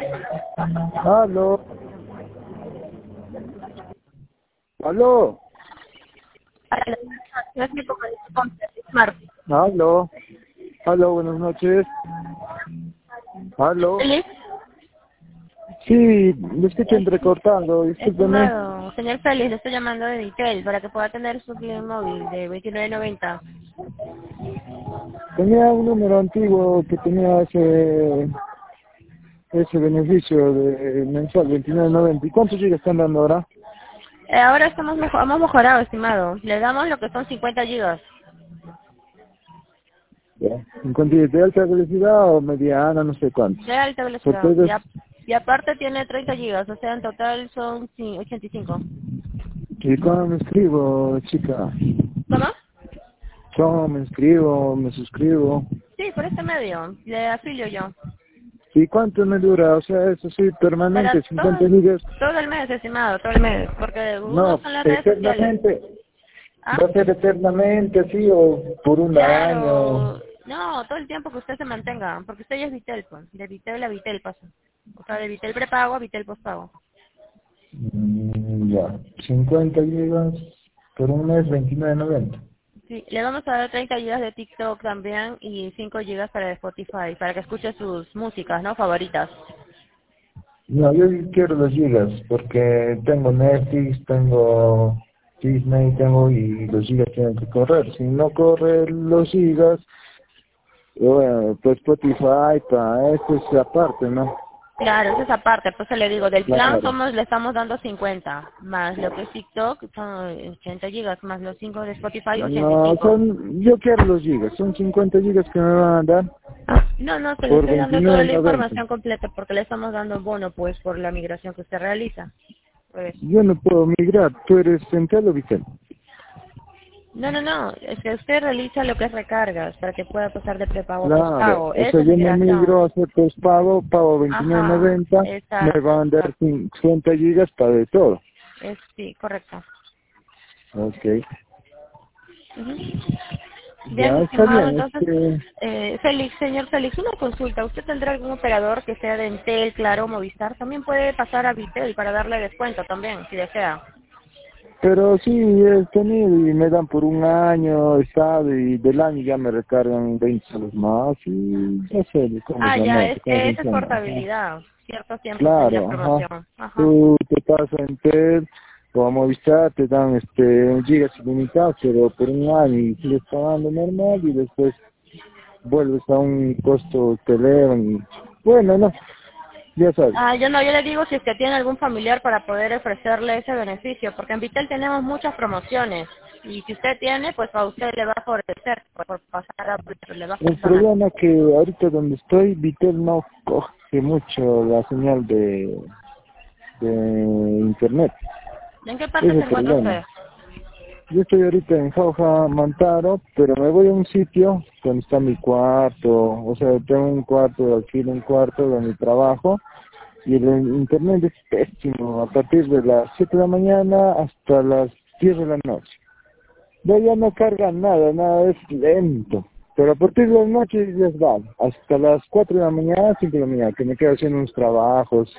Aló. Aló. Gracias por Smart. Aló. Aló, buenas noches. Aló. Feliz, Sí, me escucho entrecortando, discúlpeme. estimado señor Félix, le estoy llamando de Vitel para que pueda tener su plan móvil de 29.90. Tenía un número antiguo que tenía ese beneficio de mensual 29.90. ¿Y cuántos gigas están dando ahora? Ahora hemos mejorado, estimado. Le damos lo que son 50 gigas. Ya. ¿En cantidad de alta velocidad o mediana, no sé cuánto? De alta Porque velocidad. Y aparte tiene 30 gigas, o sea, en total son 85. ¿y cómo me escribo, chica? ¿Cómo? ¿Cómo me inscribo, me suscribo? Sí, por este medio. Le afilio yo. ¿Y cuánto me dura? O sea, eso sí, Para permanente, 50 gigas. todo el mes, estimado, todo el mes. Porque uno No, son las redes sociales. eternamente. ¿Ah? ¿Va a ser eternamente así o por un año? Claro, no, todo el tiempo que usted se mantenga, porque usted ya es Vitel, pues, de Vitel a Vitel pasa. O sea, de Vitel prepago a Vitel postpago. Ya, 50 gigas por un mes, 29.90. Sí, le vamos a dar 30 gigas de TikTok también y 5 gigas para Spotify, para que escuche sus músicas, ¿no? Favoritas. No, yo quiero los gigas porque tengo Netflix, tengo Disney, y los gigas tienen que correr. Si no corre los gigas, bueno, pues Spotify, para esto es aparte, ¿no? Claro, esa es aparte, pues le digo, del plan Claro. le estamos dando 50, más lo que es TikTok son 80 gigas, más los 5 de Spotify, No, 85. yo quiero los gigas, son 50 gigas que me van a dar No, que le por estoy dando toda la 29.90. información completa porque le estamos dando bono, pues, por la migración que usted realiza. Pues, Yo no puedo migrar, tú eres central o Vicente. no, es que usted realiza lo que es recargas para que pueda pasar de prepago a Claro, postpago. o sea, Esa es yo me migración. migro a hacer postpago, pago Ajá, 29.90, me exacto, van a dar 50 gigas para de todo. sí, correcto. Ok, Ujú. Bien, ya está estimado, bien, entonces, señor Félix, una consulta. ¿Usted tendrá algún operador que sea de Entel, Claro, Movistar? También puede pasar a Vitel para darle descuento también, si desea. pero sí, he tenido y me dan por un año, estado y del año ya me recargan 20 soles más y ya sé de cómo es Ah, la ya, nota, es cómo que esa es funciona. Ajá. portabilidad. Cierto tiempo sería Claro, ajá. promoción. Ajá. Tú te pasas en TED o a Movistar, te dan gigas ilimitados, pero por un año y sigues pagando normal y después vuelves a un costo que elevan y bueno, no, ya sabes. Ah, yo le digo si es que tiene algún familiar para poder ofrecerle ese beneficio, porque en Vitel tenemos muchas promociones. Y si usted tiene, pues a usted le va a favorecer por pasar a le va a El funcionar. problema es que ahorita donde estoy, Vitel no coge mucho la señal de internet. ¿En qué Ese parte es se el encuentra problema. usted? Yo estoy ahorita en Jauja, Mantaro, pero me voy a un sitio donde está mi cuarto, o sea, tengo un cuarto, alquilo un cuarto donde trabajo, y el internet es pésimo, a partir de las 7 de la mañana hasta las 10 de la noche. De allá no carga nada, nada, es lento. Pero a partir de las noches ya va, hasta las 4 de la mañana, 5 de la mañana, que me quedo haciendo unos trabajos.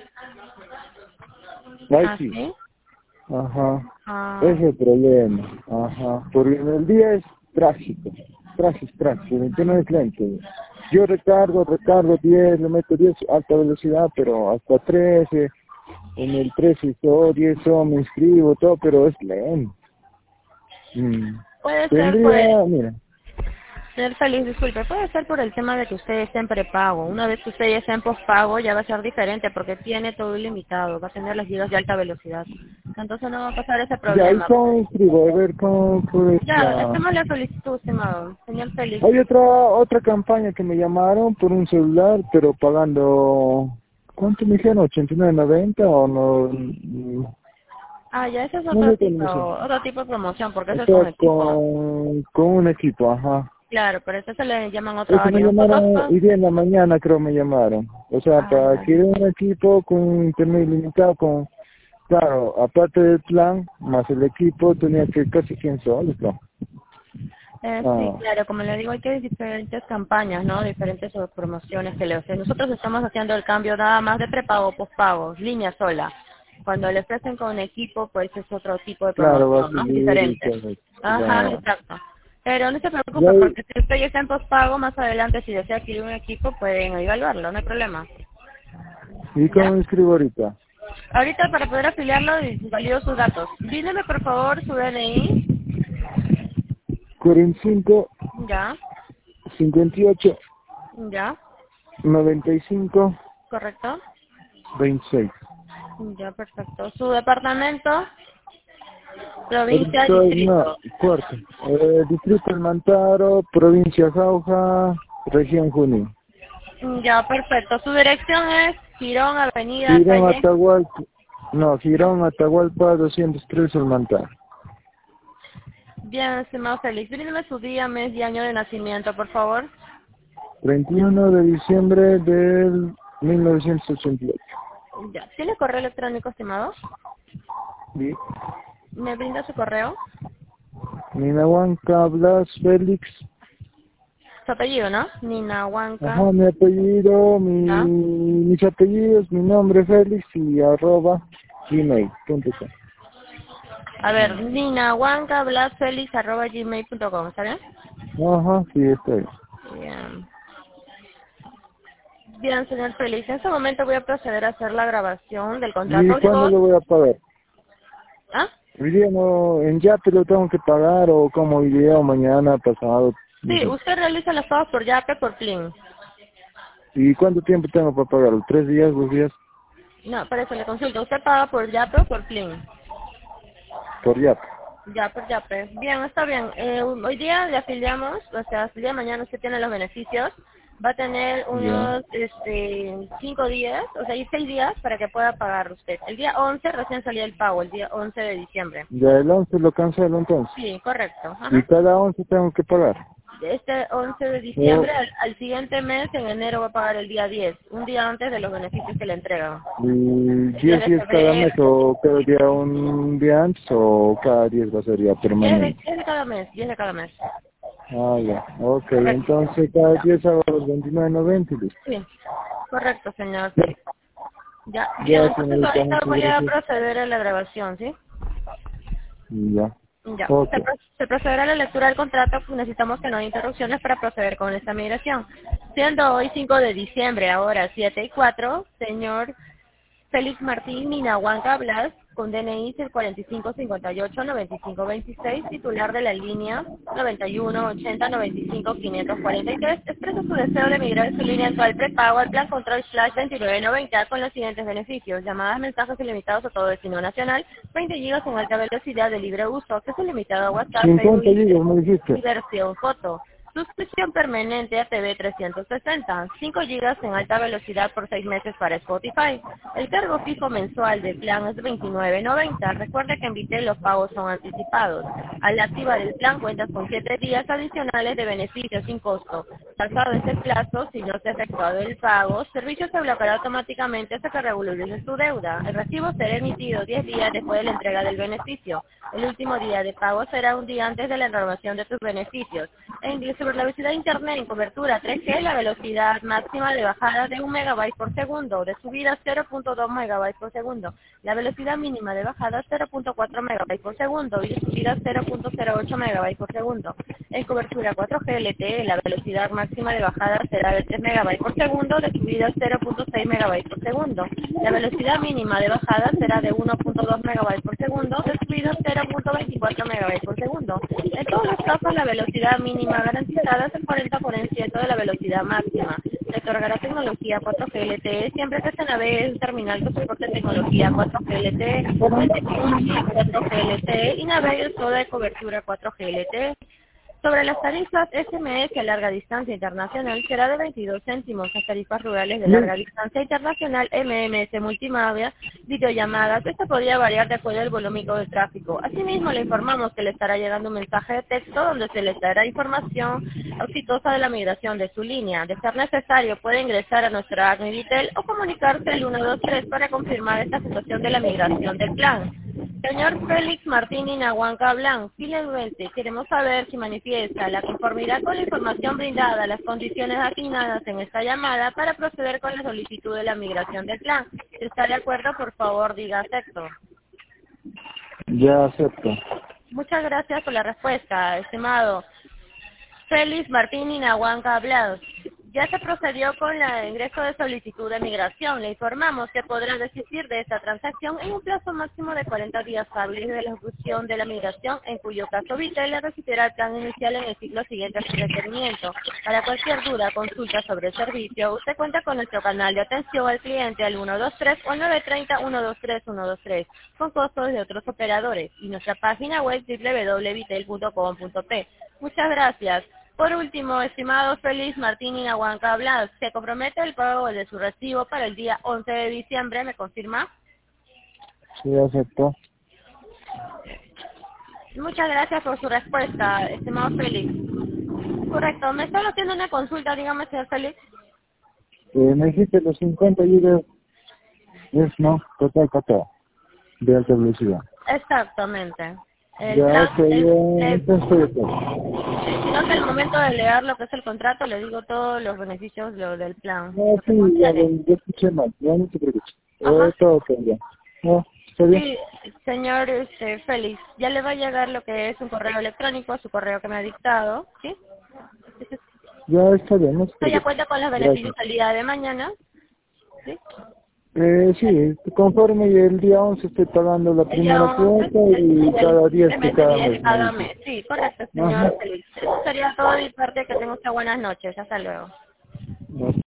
Ahí Ah, sí, sí. ajá, ese Ah, es el problema, ajá, porque en el día es trágico, trágico, el internet es lento. Yo recargo 10, le meto 10 alta velocidad, pero hasta 13, en el 13 o 10 me inscribo, todo, pero es lento. Mm. puede ser por el... Tendría, mira, Señor Félix, disculpe, puede ser por el tema de que usted esté en prepago. Una vez que usted ya esté en pospago ya va a ser diferente porque tiene todo ilimitado, va a tener las gigas de alta velocidad. Entonces no va a pasar ese ya, ¿y problema. cómo me inscribo? A ver, ¿cómo es Ya, la...? hacemos la solicitud, estimado. Señor Félix. Hay otra campaña que me llamaron por un celular, pero pagando, ¿cuánto me dijeron? ¿89.90 o no? Ah, ya, ese es No sé cómo me dijeron. otro tipo de promoción porque O ese es sea, un equipo. con un equipo, ajá. Claro, pero ese se le llaman otro Eso me área. Nosotros, llamaron, y bien en la mañana creo me llamaron. O sea, ah, para ya. adquirir un equipo con internet ilimitado, con, claro, aparte del plan, más el equipo, tenía que casi 100 soles, ¿no? Sí, Ah, claro, como le digo, hay que diferentes campañas, ¿no? Diferentes promociones que le ofrecen. Nosotros estamos haciendo el cambio nada más de prepago, pospago, línea sola. Cuando le ofrecen con equipo, pues es otro tipo de claro, va a promoción, ¿no? subir y Diferente. todo. Ajá, Ya. exacto. Pero no se Ya, preocupe, porque si usted ya está en pospago, más adelante, si desea adquirir un equipo, pueden evaluarlo, no hay problema. ¿y cómo ¿Ya? me inscribo ahorita? Ahorita, para poder afiliarlo, valido sus datos. Dígame, por favor, su DNI. 45, Ya, 58, ya, 95, correcto. 26. Ya, perfecto. Su departamento, provincia, Ahorita, no, distrito. cuarto. Distrito El Mantaro, provincia Jauja, región Junín. Ya, perfecto. Su dirección es Girón, Avenida, Girón calle. Atahualpa, no, Girón Atahualpa 203 El Mantaro. Bien, estimado Félix. Bríndeme su día, mes y año de nacimiento, por favor. 31 de diciembre del 1988. Ya. ¿Tiene correo electrónico, estimado? Sí. ¿Me brinda su correo? Ninahuanca Blas Félix. Su apellido, ¿no? Nina Huanca. Ajá, mi apellido, ¿Ya? mis apellidos, mi nombre Félix y @ gmail.com. A ver, Nina Huanca, blasfelix@gmail.com, ¿está bien? Ajá, sí, estoy. Bien. Bien, señor Félix. En este momento voy a proceder a hacer la grabación del ¿Y contrato de cuándo voz. lo voy a pagar? ¿Ah? Hoy día no, en Yape lo tengo que pagar o como hoy día o mañana, pasado, no Sí, sé. usted realiza los pagos por Yape, por Plin. ¿Y cuánto tiempo tengo para pagarlo? ¿3 días, 2 días? No, por eso le consulto. ¿Usted paga por Yape o por Plin? Por Yape. Ya, por Yape. Bien, está bien. Hoy día le afiliamos, o sea, el día de mañana usted tiene los beneficios. Va a tener Ya. unos 5 días, o sea, y 6 días para que pueda pagar usted. El día 11 recién salía el pago, el día 11 de diciembre. Ya el 11 lo cancelo entonces. Sí, correcto. Y Ajá. cada 11 tengo que pagar. Este 11 de O, diciembre, al siguiente mes, en enero, va a pagar el día 10, un día antes de los beneficios que le entregan. y El 10 10 de días cada mes febrero, o cada día un día antes o cada 10 va a ser ya 10 permanente. de cada mes, 10 de cada mes. Ah, ya. Ok, Correcto. entonces cada Ya. 10 hago los 29.90 y listo. Sí, correcto, señor Ya, Félix. Ya, bien, ya, entonces señorita, ahorita muchas voy a gracias. proceder a la grabación, ¿sí? Y ya. Ya, Ok. se procederá a la lectura del contrato, pues necesitamos que no haya interrupciones para proceder con esta migración. Siendo hoy 5 de diciembre, ahora 7:04, señor Félix Martín Minahuanca Blas, con DNI 4558-9526, titular de la línea 9180-95-543, expresa su deseo de migrar su línea actual prepago al plan Control Slash 2990 con los siguientes beneficios: llamadas, mensajes ilimitados a todo destino nacional, 20 gigas en alta velocidad de libre uso, acceso limitado a WhatsApp, Facebook 50 gigas me y dijiste. versión foto. Suscripción permanente a TV 360, 5 gigas en alta velocidad por 6 meses para Spotify. El cargo fijo mensual del plan es de 29.90. Recuerde que en Vitel los pagos son anticipados. Al activar el plan cuentas con 7 días adicionales de beneficios sin costo. Pasado ese plazo, si no se ha efectuado el pago, el servicio se bloqueará automáticamente hasta que regularice su deuda. El recibo será emitido 10 días después de la entrega del beneficio. El último día de pago será un día antes de la renovación de tus beneficios. Sobre la velocidad de internet en cobertura 3G, la velocidad máxima de bajada de 1 megabyte por segundo, de subida 0.2 megabytes por segundo, la velocidad mínima de bajada 0.4 megabytes por segundo y de subida 0.08 megabytes por segundo. En cobertura 4G LTE, la velocidad máxima de bajada será de 3 megabytes por segundo, de subida 0.6 megabytes por segundo. La velocidad mínima de bajada será de 1.2 megabytes por segundo, de subida 0.24 megabytes por segundo. En todos los casos, la velocidad mínima garantizada es el 40% de la velocidad máxima. Se otorgará tecnología 4G LTE siempre que se navegue en un terminal que soporte tecnología 4G LTE, tecnología 4G LTE y navegue en zona de cobertura 4G LTE. Sobre las tarifas SMS a larga distancia internacional será de 22 céntimos. Las tarifas rurales de Sí. larga distancia internacional MMS multimedia, videollamadas, esto podría variar de acuerdo al volumen de tráfico. Asimismo, le informamos que le estará llegando un mensaje de texto donde se le dará información exitosa de la migración de su línea. De ser necesario, puede ingresar a nuestra app Mivitel o comunicarse al 123 para confirmar esta situación de la migración del plan. Señor Félix Martín Inahuanca Blanc, finalmente queremos saber si manifiesta la conformidad con la información brindada a las condiciones asignadas en esta llamada para proceder con la solicitud de la migración del plan. Si está de acuerdo, por favor, diga acepto. Ya acepto. Muchas gracias por la respuesta, estimado Félix Martín Inahuanca Blanc. Ya se procedió con el ingreso de solicitud de migración. Le informamos que podrá desistir de esta transacción en un plazo máximo de 40 días hábiles de la ejecución de la migración, en cuyo caso Vitel le recibirá el plan inicial en el ciclo siguiente a su requerimiento. Para cualquier duda, consulta sobre el servicio, usted cuenta con nuestro canal de atención al cliente al 123 o 930-123-123, con costos de otros operadores, y nuestra página web www.vitel.com.p. Muchas gracias. Por último, estimado Félix Martín Inahuanca Blas, ¿se compromete el pago de su recibo para el día 11 de diciembre? ¿Me confirma? Sí, acepto. Muchas gracias por su respuesta, estimado Félix. Correcto, me estaba haciendo una consulta, dígame, señor Félix. Me dijiste los 50 gigas, no, total, de alta velocidad. Exactamente. El Ya, plan estoy de acuerdo. sino que al momento de leer lo que es el contrato, le digo todos los beneficios del plan, No, lo que sí, contiene. ya escuché mal, ya no te preocupes. Ajá. Todo bien. No, está bien. Sí, señor Félix, ya le va a llegar lo que es un correo electrónico, su correo que me ha dictado, ¿sí? Entonces, Ya está bien, no te ¿usted ya preocupes. cuenta con los beneficios Gracias. al día de mañana? ¿Sí? Sí, conforme el día 11 estoy pagando la El día primera 11 cuota y cada 10 el de mes de cada 10 de mes me cada dice. mes. Sí, correcto, Ajá. señor Félix. Eso sería todo de mi parte. Que tenga usted buenas noches. Hasta luego. No